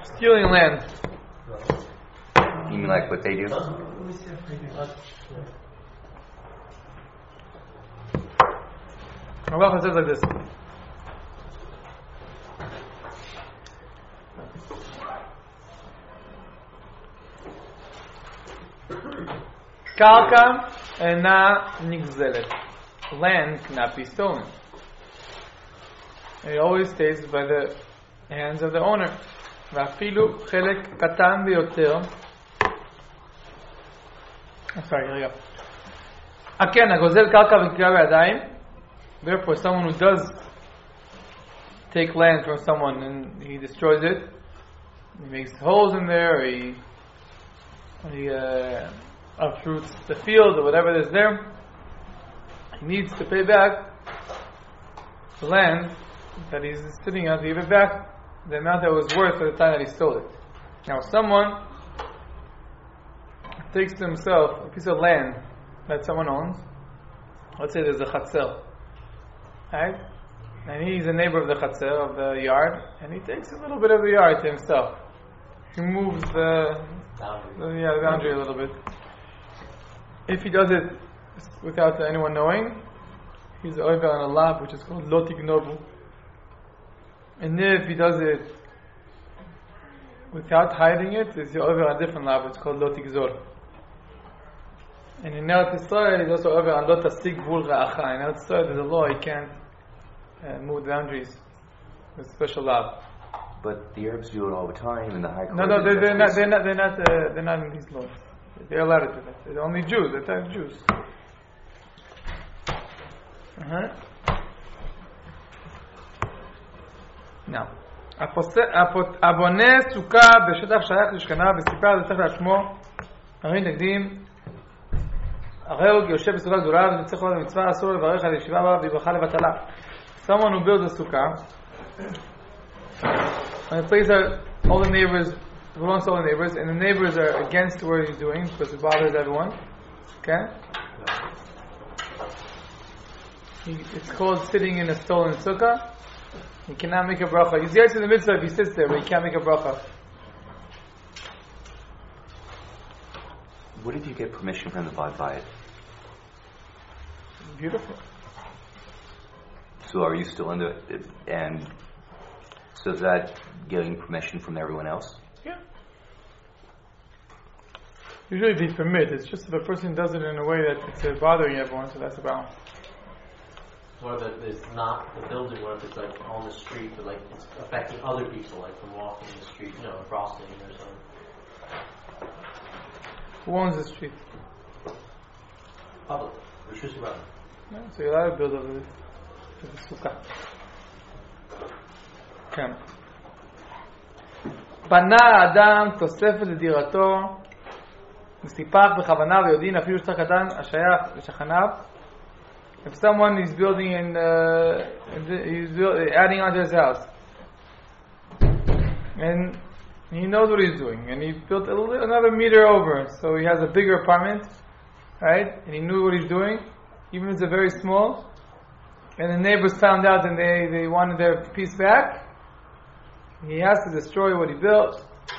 Stealing land. You mean like what they do? Halacha says like this. Karka ena nigzelet. Land cannot be stolen. It always stays by the hands of the owner. ואפילו חלק קטן ביותר. Sorry, here we go. כן, הגוזל קרקע ונקרא בידיים. Therefore, someone who does take land from someone and he destroys it, he makes holes in there, or he uproots the field or whatever is there, he needs to pay back the land that he's sitting on to give it back the amount that it was worth at the time that he stole it. Now, if someone takes to himself a piece of land that someone owns, let's say there's a chatzel, right? And he's a neighbor of the chatzel, of the yard, and he takes a little bit of the yard to himself. He moves the boundary a little bit. If he does it without anyone knowing, he's over on a lab which is called lo tignovu. And if he does it without hiding it, it's over on a different lab, it's called lo tigzor. And in Eretz Yisrael, he's also over on lo tasig gvul ra'acha. In Eretz Yisrael, there's a law, he can't move boundaries with special lab. But the Arabs do it all the time in the high court. No, they're not in these laws. They're allowed to do that. They're only Jews. They're type Jews. Now, הבונה סוכה בשטח שייך לשכנה וסיפר על זה צריך לעצמו הרי נגדים הרי הוא יושב בסוכה גדולה ונצטרך לו במצווה אסור לברך על ישיבה בה וברכה לבטלה. Someone who builds a sukkah and the place that all the neighbors belongs to all the neighbors, and the neighbors are against what he's doing because it bothers everyone. Okay? It's called sitting in a stolen sukkah. He cannot make a bracha. He's there to the mitzvah if he sits there, but he can't make a bracha. What if you get permission from the Bayit? Beautiful. So are you still in the... And so is that getting permission from everyone else? Yeah. Usually they permit. It's just if a person does it in a way that it's bothering everyone, so that's a problem. What if it's not the building, what if it's like on the street, but like it's affecting other people, like from walking the street, crossing or something? Who owns the street? Public. Which is right. No, so you're allowed to build over the sukkah. כן. בנה האדם תוספת לדירתו וסיפח בכוונה ויודעין אפילו שטח קטן השייך לשכניו. If someone is building adding onto his house and he knows what he's doing and he built another meter over, so he has a bigger apartment, right? And he knew what he's doing, even if it's a very small, and the neighbors found out and they wanted their piece back, he has to destroy what he built,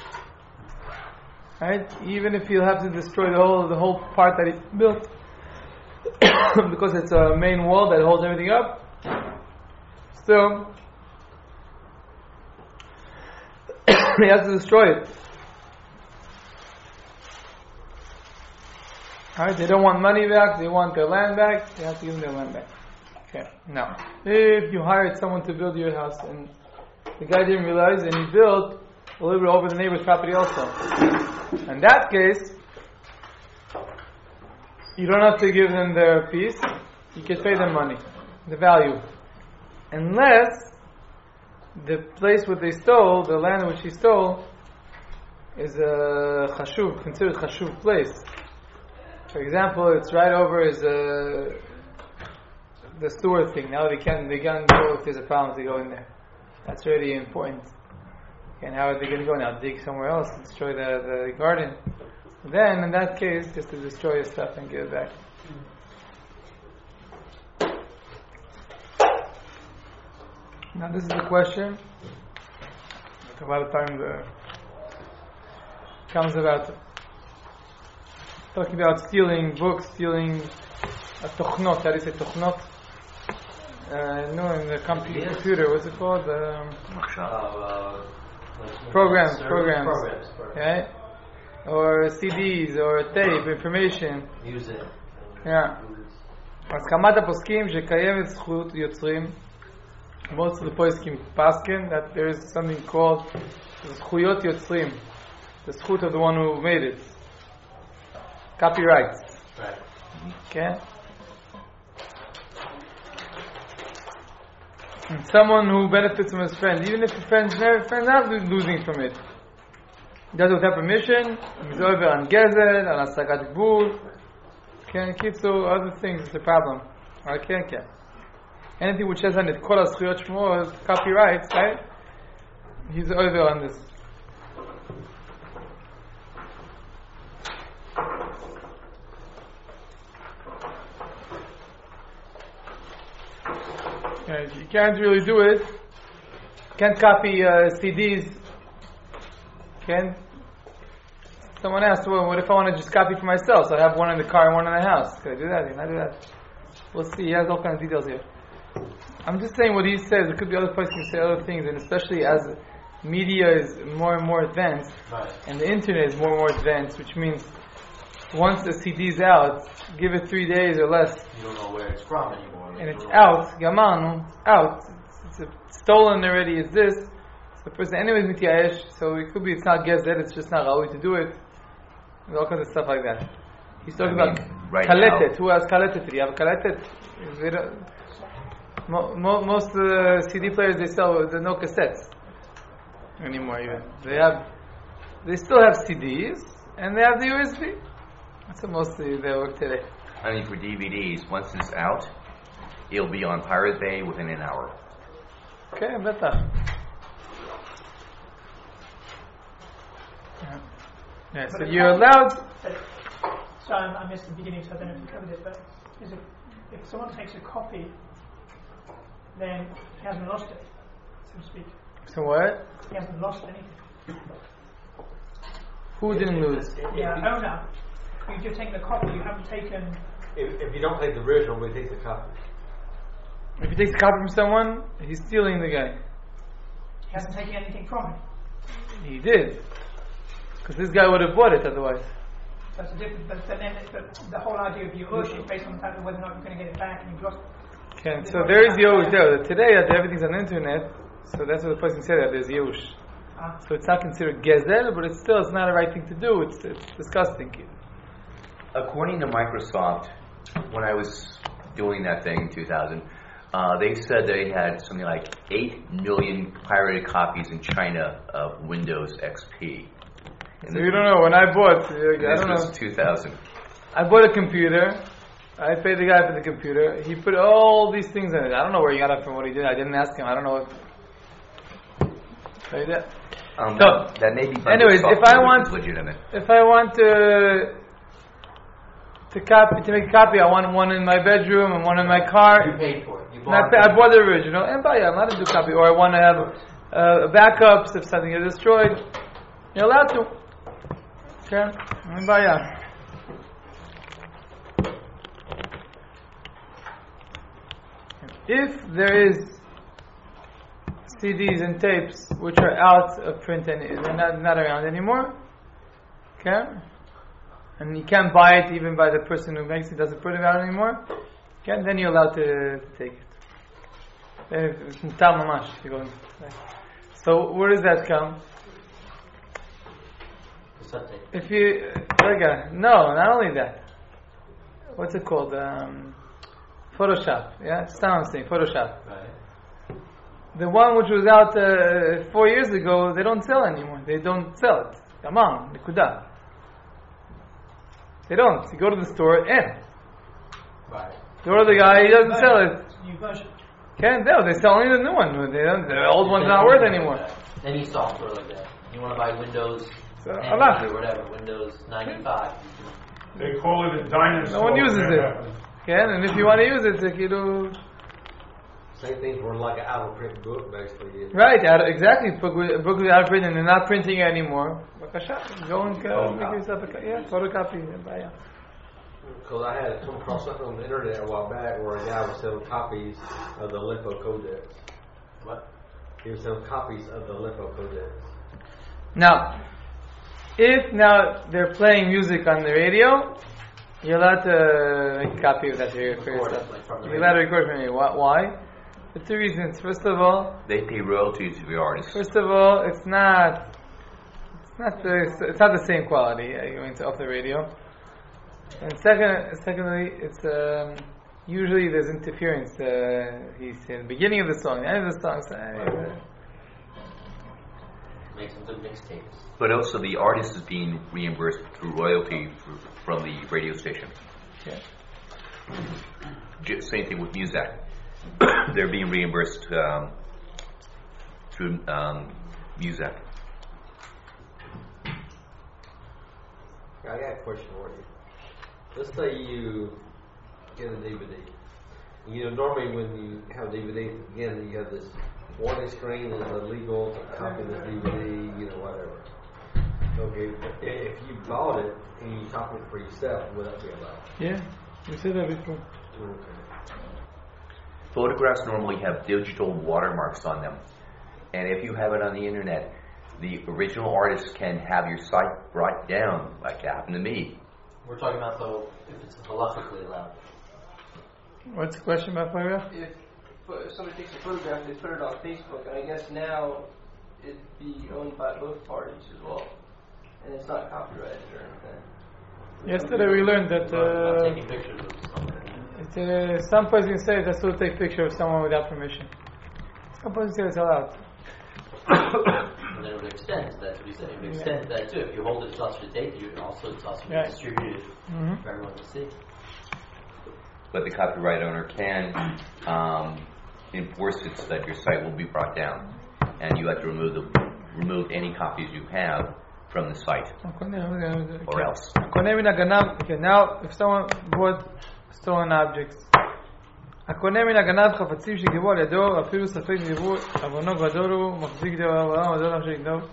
right? Even if he'll have to destroy the whole part that he built because it's a main wall that holds everything up, still he has to destroy it. Alright, they don't want money back, they want their land back, they have to give them their land back. Okay, now, if you hired someone to build your house and the guy didn't realize and he built a little bit over the neighbor's property also, in that case, you don't have to give them their piece, you can pay them money, the value. Unless the place where they stole, the land which he stole, is a chashuv, considered chashuv place. For example, it's right over the sewer thing. Now they can go if there's a problem to go in there. That's really important. And how are they going to go now? Dig somewhere else, destroy the garden. Then, in that case, just to destroy your stuff and give it back. Now, this is the question. A lot of time comes about talking about stealing books, stealing tochnot. How do you say tochnot? No, in the computer. What's it called? Programs. Right? Or CDs, or tape, information. Music. Yeah. הסכמת הפוסקים שקיימת זכות יוצרים. Most of the poskim paskin that there is something called זכויות יוצרים, the זכות of the one who made it, copyrights. Right. Okay. And someone who benefits from his friend, even if the friend's not losing from it, does it without permission. He's over on gezel, on asagat gvul. Can keep so other things is a problem. Okay. Anything which has on it kol hazchuyot shmo, copyrights, right? He's over on this. You can't really do it. Can't copy CDs. Can someone asked, well, what if I want to just copy for myself? So I have one in the car and one in the house. Can I do that? Can I do that? We'll see. He has all kinds of details here. I'm just saying what he says. There could be other places who say other things, and especially as media is more and more advanced, Right. and the internet is more and more advanced, which means once the CD is out, give it 3 days or less, You don't know where it's from anymore. and it's out, Gamanu, out. It's stolen already. It's this. So the person, anyways, mityayesh. So it could be it's not gezer. It's just not rawi to do it. There's all kinds of stuff like that. He's talking about right kaletet. now- Who has kaletet? Do you have kaletet? Most CD players they sell, there's no cassettes anymore. Even they still have CDs and they have the USB. That's what mostly they work today. I mean, for DVDs, once it's out, it'll be on Pirate Bay within an hour. Okay, better. Yeah, so you're allowed. So I missed the beginning, so I don't know if you covered it, but if someone takes a copy, then he hasn't lost it, so to speak. So what? He hasn't lost anything. Who didn't lose? Yeah, owner. You just take the copy, you haven't taken... If you don't take the original, we take the copy. If he takes a copy from someone, he's stealing the guy. He hasn't taken anything from him. He did, because this guy would have bought it otherwise. That's a different... But then the whole idea of Yerush is based on the fact of whether or not you're going to get it back and you've lost it. Okay, so there is Yehush there. Today, that everything's on the internet, so that's what the person said, that there's Yehush. So it's not considered gezel, but it's not a right thing to do. It's disgusting. According to Microsoft, when I was doing that thing in 2000, they said they had something like 8 million pirated copies in China of Windows XP. So you don't know, when I bought, I don't This know, was 2000. I bought a computer, I paid the guy for the computer, he put all these things in it. I don't know where he got it from, what he did, I didn't ask him, I don't know what. So he did. That may be. Anyways, if I want legitimate. If I want to make a copy, I want one in my bedroom and one in my car. You paid for it. You And bought it. I bought the original, and I'm allowed to do copy. Or I want to have backups if something is destroyed. You're allowed to. Okay? If there is CDs and tapes which are out of print and they're not around anymore, okay, and you can't buy it even by the person who makes it, doesn't put it out anymore, okay, then you're allowed to take it. Then it's mutar mamash. So where does that come? If you no, not only that. What's it called? Photoshop. Yeah, it's not what I'm saying. Photoshop. Right. The one which was out 4 years ago, they don't sell anymore. They don't sell it. Come on, nikuda. They don't. You go to the store, Right. go to the guy, he doesn't sell it. It's a new version. Can't tell. They sell only the new one. The old one's not worth anymore. Any software like that. You want to buy Windows So, 10 Allah. or whatever, Windows 95. They call it a dinosaur. No one uses it. Okay, and if you want to use it, Same thing for like an out of print book, basically. Right, exactly. Book is out of print and they're not printing it anymore. Go and make yourself photocopy. Because I had come across something on the internet a while back where a guy was selling copies of the Aleppo Codex. What? He was selling copies of the Aleppo Codex. Now, if now they're playing music on the radio, you're allowed to make a copy of that for yourself. You're allowed to record from you. Why? For two reasons. First of all, They pay royalties to the artists. First of all, it's not the same quality going off the radio. And secondly, it's usually there's interference. He's in the beginning of the song, the end of the song. So, Make some good mixtapes. But also the artist is being reimbursed through royalty from the radio station. yeah. Same thing with Muzak. They're being reimbursed through Muzak. I got a question for you. Let's say you get a DVD. You know, normally when you have DVD, again, you have this warning screen and the legal copy of the DVD, you know, whatever. Okay, if you bought it and you copy it for yourself, would that be allowed? Yeah, we said that before. Okay. Photographs normally have digital watermarks on them. And if you have it on the internet, the original artist can have your site brought down, like it happened to me. We're talking about, though, if it's halakhically allowed. What's the question about photograph? If somebody takes a photograph, they put it on Facebook, and I guess now it'd be owned by both parties as well, and it's not copyrighted or anything. Yesterday we learned that Not taking pictures of something. Some person says that's to take picture of someone without permission. Some person says it's allowed. And then it would extend. That's what he said. It would extend that too. If you hold it to us to date, you also it's also distributed for everyone to see. But the copyright owner can enforce it so that your site will be brought down, and you have to remove any copies you have from the site, or else. Okay, now if someone bought stolen objects, הקונה מן הגנב חפצים שגבו על ידו, אפילו ספק גבו, עוונו גדול הוא, מחזיק דבר העולם, גדול אף שגנוב.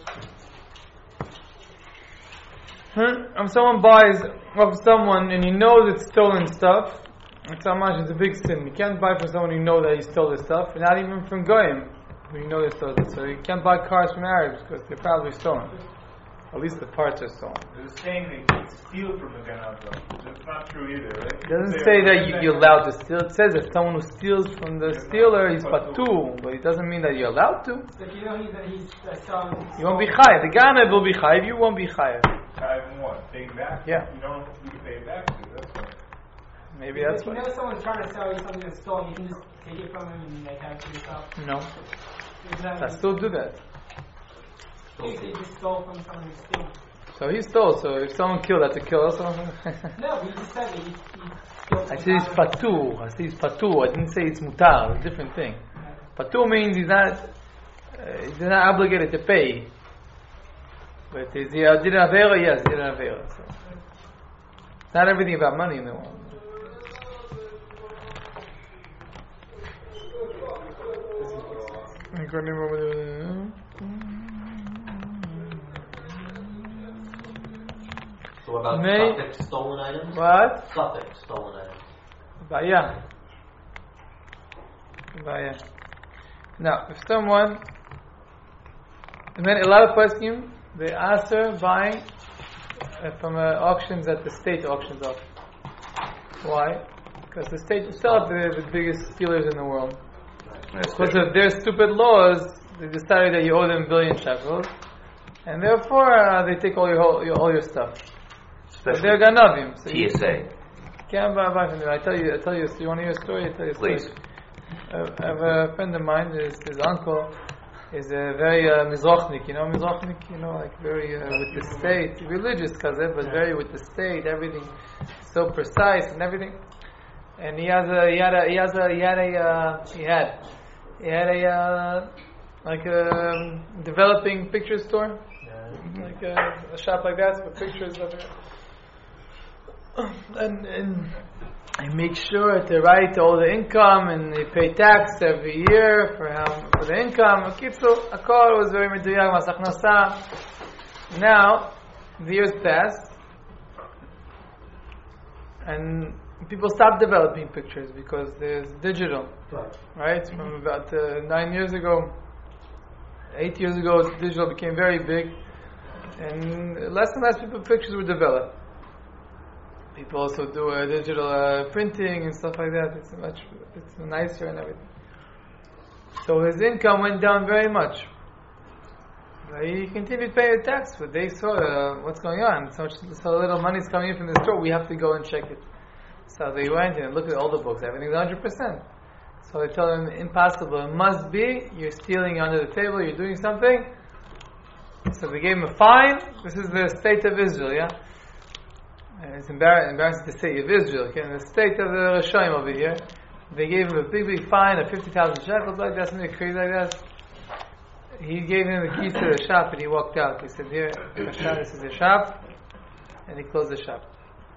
If someone buys of someone and he knows it's stolen stuff, it's how much it's a big sin. You can't buy from someone you know that he stole the stuff, and not even from Goyim, who you know they stole it. So you can't buy cars from Arabs because they're probably stolen. At least the parts are stolen. They're saying they can steal from the Ganav, though. That's not true either, right? It doesn't say that you're allowed to steal. It says that someone who steals from the stealer is patur, but it doesn't mean that you're allowed to. So you know he's selling. You won't be chayav. The Ganav will be chayav. You won't be chayav. Chayav and what? Paying back? Yeah. You don't have to pay it back to. That's why. Maybe that's If you what. know someone's trying to sell you something that's stolen, you can just take it from him and have it for yourself. No, Isn't that I still do that. you just stole from someone who's stealing? So he stole. So if someone killed, that's a kill also. No, but you just said that he I said it's patur. I said it's patur. I didn't say it's mutar. It's a different thing. Patur means he's not obligated to pay. But is he did an avera? Yes, did an avera. So it's not everything about money in the world. So what about suffix stolen items? What? Suffix stolen items. Baya. Now, if someone, and then a lot of questions, they answer buying from auctions at the state auctions off. Why? Because the state itself is the biggest stealers in the world. Because of their stupid laws, they decided that you owe them 1 billion shekels, and therefore they take all your stuff. But they're ganavim. So TSA. Can't buy from them. I tell you. You want to hear a story? I tell you a story. Please. I have a friend of mine. His uncle is a very mizrachnik. You know mizrachnik. You know, like very with the state, religious kazeh, but very with the state. Everything so precise and everything. And he had a like a developing picture store, like a shop like that for pictures of it. And They make sure to write all the income, and they pay tax every year for the income. Kitzu, Akol was very meduyak, Mas Haknasa. Now, the years passed, and people stopped developing pictures because there's digital, right? From about 9 years ago, 8 years ago, digital became very big, and less and less pictures were developed. People also do digital printing and stuff like that. It's nicer and everything. So his income went down very much. He continued paying the tax, but they saw what's going on. So little money's coming in from the store. We have to go and check it. So they went and looked at all the books. Everything's 100%. So they told him, impossible. It must be. You're stealing under the table. You're doing something. So they gave him a fine. This is the state of Israel, yeah? And it's embarrassing to say of Israel. Okay? In the state of the Rishonim over here, they gave him a big fine of 50,000 shekels like that, something crazy like that. He gave him the keys to the shop and he walked out. He said, here, this is the shop. And he closed the shop.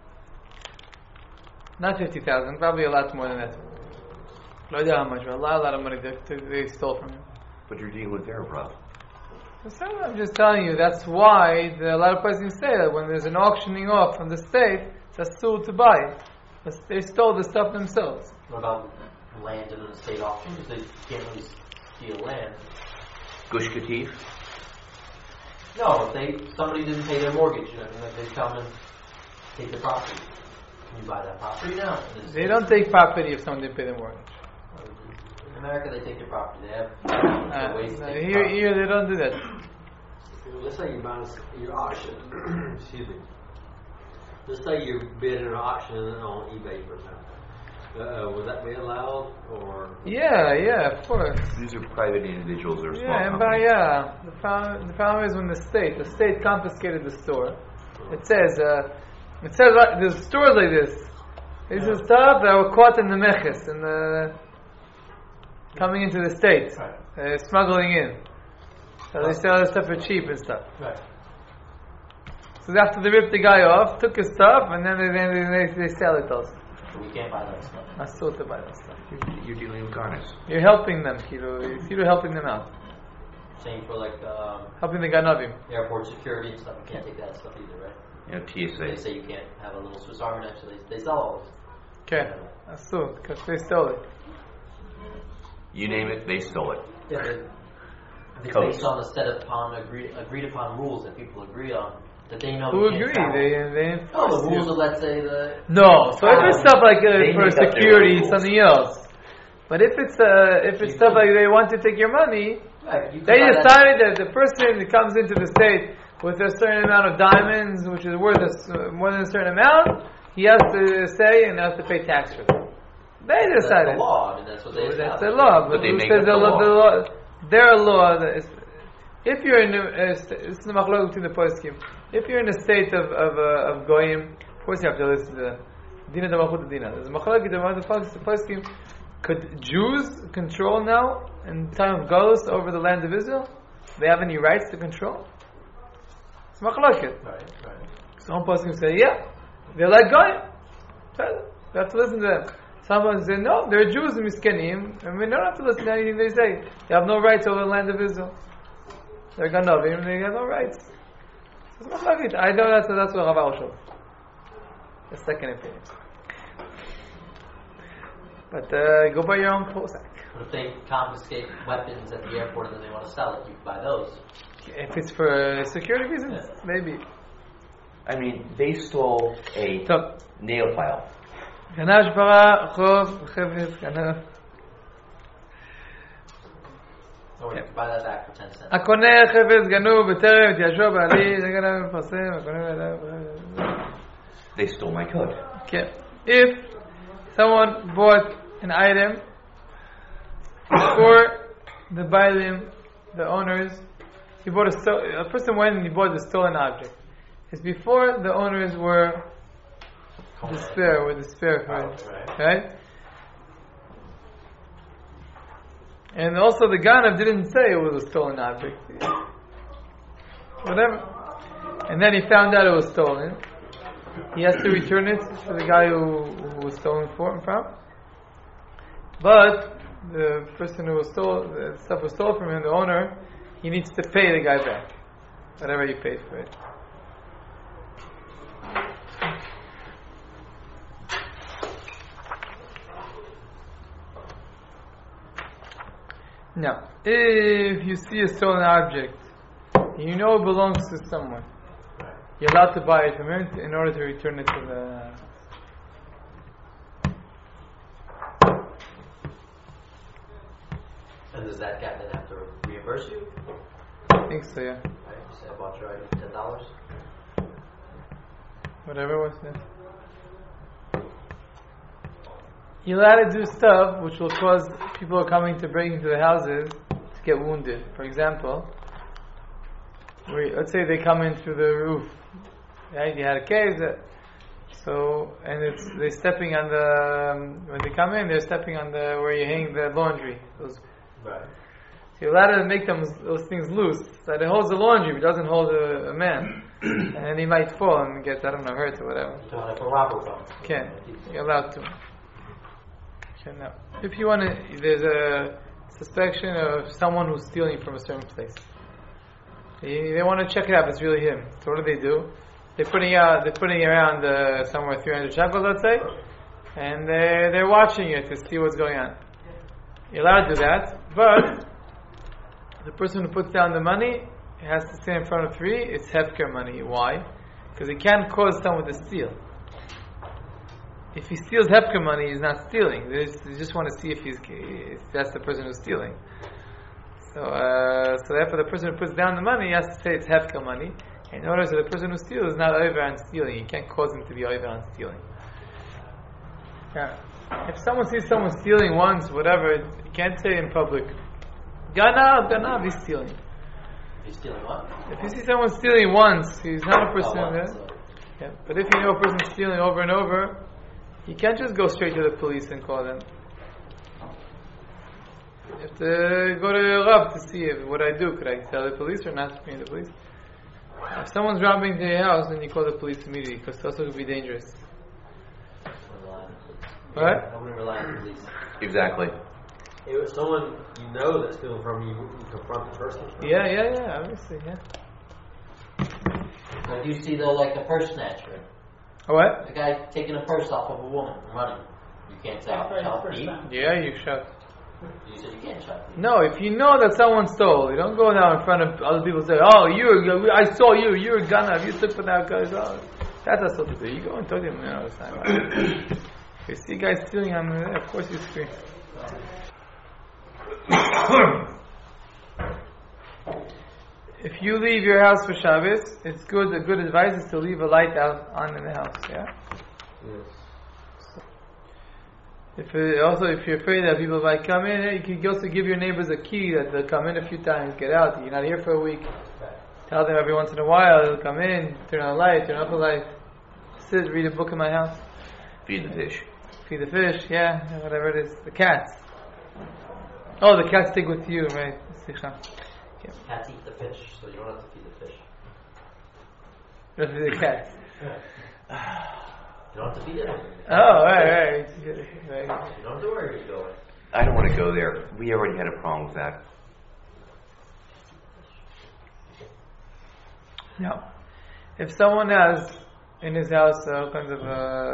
Not 50,000, probably a lot more than that. I don't know how much, but a lot of money they stole from him. But you're dealing with their brother. So I'm just telling you, that's why a lot of persons say that when there's an auctioning off from the state, it's asur to buy. They stole the stuff themselves. What about land in an estate auction? Because they can't really steal land. Gush Katif? No, if somebody didn't pay their mortgage, they come and take the property. Can you buy that property now? They don't take property if someone didn't pay their mortgage. In America, they take their property. They have ways to take here they don't do that. Let's say you're auction. Excuse me. Let's say you bid an auction on eBay, for example. Would that be allowed, or? Yeah, of course. These are private individuals or small and companies. The problem is when the state confiscated the store. It says there's stores like this. These are stuff that were caught in the meches and coming into the state, smuggling in. So they sell the stuff for cheap and stuff. Right. So after they ripped the guy off, took his stuff, and then they sell it also. So we can't buy that stuff. Asur to buy that stuff. You're dealing with garners. You're helping them, You're helping them out. Same for Helping the Ganavim. airport security and stuff. You can't take that stuff either, right? TSA. They say you can't have a little Swiss Army knife, so they sell all of it. Okay, Asur, because they stole it. You name it, they stole it. Yeah, it's based on agreed upon rules that people agree on. That they know. Who agree? They enforce the rules of, let's say, the... No, so if it's stuff like for security, something else. But if it's stuff like they want to take your money, they decided that the person that comes into the state with a certain amount of diamonds, which is worth more than a certain amount, he has to say and has to pay tax for it. They decided. That's the law. I mean, that's what they That's the law. But who says the law? Their law is, if you're in this is the machlok between the poskim. If you're in a state of goyim, of course you have to listen to the dina d'malchut dina. There's machlok the poskim. Could Jews control now in time of galus over the land of Israel? They have any rights to control? It's machlok. Right. Some poskim say, yeah, they're like goyim. You have to listen to them. Someone said, no, they're Jews and miskenim, and we don't have to listen to anything they say. They have no rights over the land of Israel. They're Ganavim, and they have no rights. I know that's what Rav showed. The second opinion. But go buy your own Prozac. But if they confiscate weapons at the airport and then they want to sell it, you can buy those. If it's for security reasons, maybe. I mean, they stole a nail file. גנב שפרה, חוב, חפץ, גנב. Or you can buy that back for 10 cents. הקונה חפץ גנוב בטרם התיישבו בעלי, זה גנב מפרסם, הקונה בעליו. They stole my coat. Okay. If someone bought an item before the bailim, the owners, a person went and he bought a stolen object. It's before the owners were despair for it, right? And also the Ganav didn't say it was a stolen object. Whatever. And then he found out it was stolen. he has to return it to the guy who was stolen from. But the person who was the stuff was stolen from him, the owner, he needs to pay the guy back whatever he paid for it. Now, if you see a stolen object, you know it belongs to someone, you're allowed to buy it from him in order to return it to the... And does that guy then have to reimburse you? I think so, yeah. Right, you say I bought your item for $10. Whatever it was, yeah. You're allowed to do stuff which will cause people who are coming to break into the houses to get wounded. For example, let's say they come in through the roof. Right? You had a case, they're stepping on when they come in, they're stepping on where you hang the laundry. Right. So you're allowed to make those things loose. So it holds the laundry, but it doesn't hold a man. And then he might fall and get, hurt or whatever. So like a robber phone. Can. You're allowed to. Now, if you want to, there's a suspicion of someone who's stealing from a certain place. They want to check it out if it's really him. So what do? They're putting around somewhere 300 shekels, let's say, and they're watching it to see what's going on. You're allowed to do that, but the person who puts down the money has to stand in front of three. It's hefker money. Why? Because he can't cause someone to steal. If he steals hefker money, he's not stealing. They just want to see if that's the person who's stealing. So therefore, the person who puts down the money has to say it's hefker money. In order so the person who steals is not over on stealing. You can't cause him to be over on stealing. Yeah. If someone sees someone stealing once, whatever, you can't say in public, Ganav, he's stealing. He's stealing what? If you see someone stealing once, he's not a person. So. Yeah. But if you know a person stealing over and over, you can't just go straight to the police and call them. You have to go to your Rav to see what I do. Could I tell the police or not bring the police? If someone's robbing to your house, then you call the police immediately because it also could be dangerous. What? I wouldn't rely on the police. Exactly. If someone you know that's stealing from you, you confront the person. Yeah, obviously, yeah. So do you see though, like the purse snatcher? What? The guy taking a purse off of a woman running. You can't say, "Help me." Yeah, you shout. You said you can't shout. No, if you know that someone stole, you don't go down in front of other people and say, "Oh, I saw you. You're a gunner. You took for that guy." Oh, that's not supposed to do. You go and talk to him. It's not right. If you see guys stealing, of course you scream. If you leave your house for Shabbos, it's good. A good advice is to leave a light out on in the house. Yeah. Yes. If you're afraid that people might come in, you can also give your neighbors a key that they'll come in a few times, get out. You're not here for a week. Tell them every once in a while they'll come in, turn on a light, turn off a light, sit, read a book in my house. Feed the fish. Feed the fish, yeah, whatever it is. The cats. Oh, the cats stick with you, right? Cats eat the fish, so you don't have to feed the fish. You don't feed the cats. You don't have to feed it. Oh, right. You don't have to worry where you go. I don't want to go there. We already had a problem with that. No. If someone has in his house all kinds of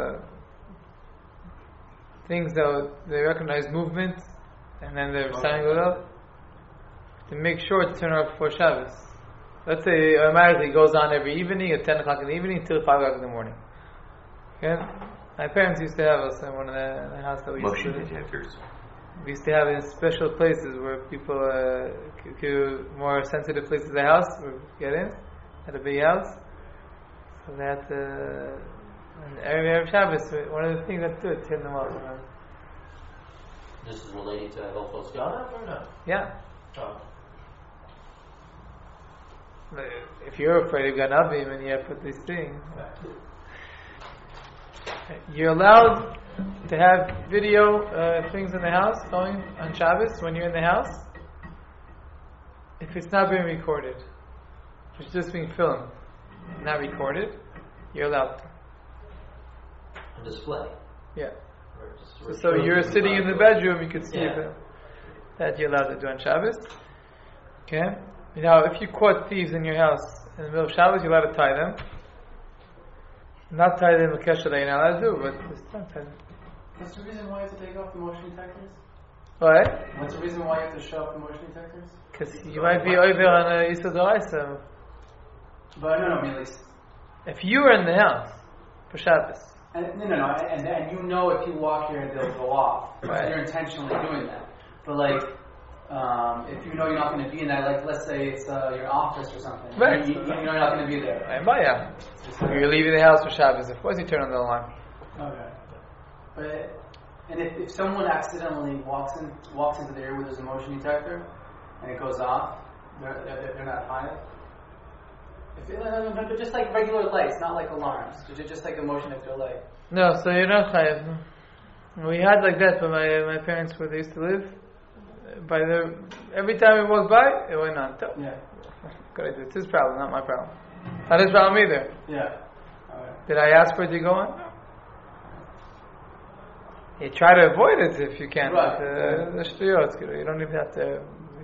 things that they recognize movement, and then they're signing it up, to make sure to turn it off before Shabbos. Let's say it automatically goes on every evening at 10 o'clock in the evening until 5 o'clock in the morning. Okay? My parents used to have us in one of the house that we used to detectors. We used to have it in special places where people, more sensitive places of the house would get in, at a big house. So they had to, and every Shabbos, one of the things that do it, turn them off. This is related to Hilchos Ganav or no? Yeah. Oh. If you're afraid of Ganavim and you have put these things, you're allowed to have video things in the house going on Shabbos when you're in the house. If it's not being recorded, if it's just being filmed, not recorded, you're allowed to. display. Yeah. Or just So sort of you're show sitting in the bedroom, you could see Yeah. that you're allowed to do on Shabbos. Okay? Now, if you caught thieves in your house in the middle of Shabbos, you're allowed to tie them. Not tie them with kesher that you're not allowed to do, but just don't tie them. What's the reason why you have to take off the motion detectors? What? What's the reason why you have to show off the motion detectors? Because you might be over on a Yisod D'Oraisa. But no, I mean like, If you were in the house for Shabbos, and you know if you walk here they'll go off. Right. So you're intentionally doing that. But like, if you know you're not going to be in that, like let's say it's your office or something, Right. you know you're not going to be there. and Baya, you're leaving the house for Shabbos, of course you turn on the alarm. Okay. But and if someone accidentally walks into the area where there's a motion detector and it goes off, they're not fired. But just like regular lights, not like alarms. Just like a motion detector light. No, so you're not chayav. We had like that, but my parents, where they used to live, every time we walked by, it went on. Yeah. Good idea. It's his problem, not my problem. Not his problem either. Yeah. Alright. Did I ask for it to go on? No. You try to avoid it if you can. Right. The shtuyot, you don't even have to.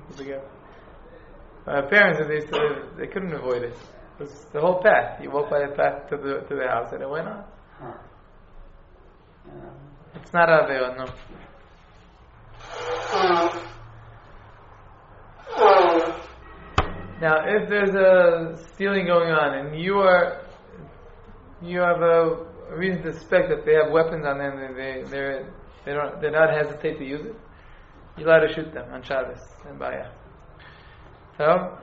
My parents, when they used to live, they couldn't avoid it. It was the whole path. You walk by the path to the house, and it went on. Huh. Yeah. It's not avera, no. Now, if there's a stealing going on, and you have a reason to suspect that they have weapons on them, they're not hesitate to use it, you're allowed to shoot them on Shabbos and Baya. So,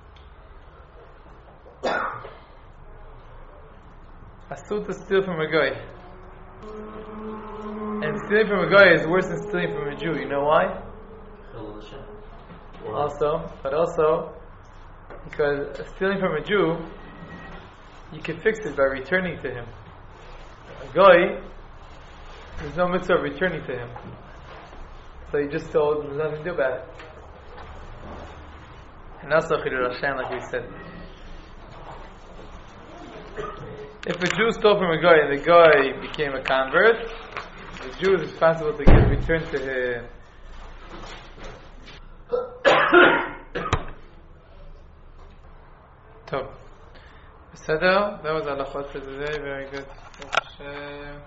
asur to steal from a guy. And stealing from a guy is worse than stealing from a Jew. You know why? Also because stealing from a Jew, you can fix it by returning to him. A guy, there's no mitzvah of returning to him. So you just told, there's nothing to do about it. And also Chilul Hashem, like we said. If a Jew stole from a guy and the guy became a convert, the Jew is responsible to give return to him. So, that was halachot for today. Very good.